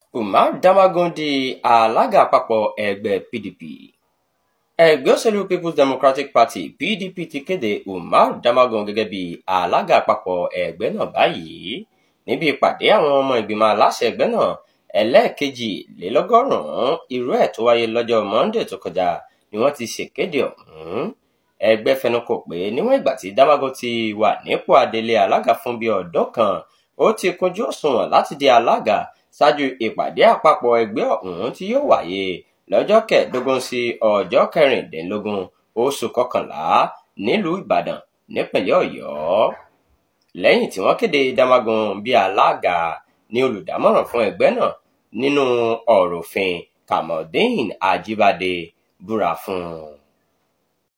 Umar Damagum di alága àpapọ̀ ẹgbẹ́ PDP. Ẹgbẹ́ òṣèlú People's Democratic Party PDP ti kéde Umar Damagum gẹ́gẹ́ bí alága àpapọ̀ ẹgbẹ́ náà báyìí níbi ìpàdé àwọn ọmọ ìgbìmọ̀ aláṣẹ ẹgbẹ́ náà ẹlẹ́ẹ̀kejìlélọ́gọ́rùn-ún irú ẹ̀ tó wáyé lọ́jọ́ Monday tó kọjá ni wọ́n ti ṣèkéde ọ̀hún. Ẹgbẹ́ fẹnukò pé níwọ̀n ìgbà tí Damagum ti wà nípò adelé alága fún bíi ọdún kan, ó ti kúnjú òṣùwọ̀n láti di alága ṣáájú ìpàdé àpapọ̀ ẹgbẹ́ ọ̀hún tí yóò wáyé lọ́jọ́ 15 sí ọjọ́ 16 oṣù kọkànlá nílùú Ìbàdàn nípìnlẹ̀ Ọ̀yọ́. Lẹ́yìn tí wọ́n kéde Damagum bí alága ni olùdámọ̀ràn fún ẹgbẹ́ náà nínú ọ̀rọ̀ òfin Kamaldeen Ajibade búra fún un.